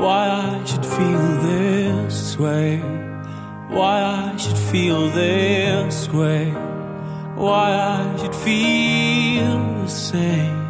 why I should feel this way, why I should feel this way, why I should feel the same.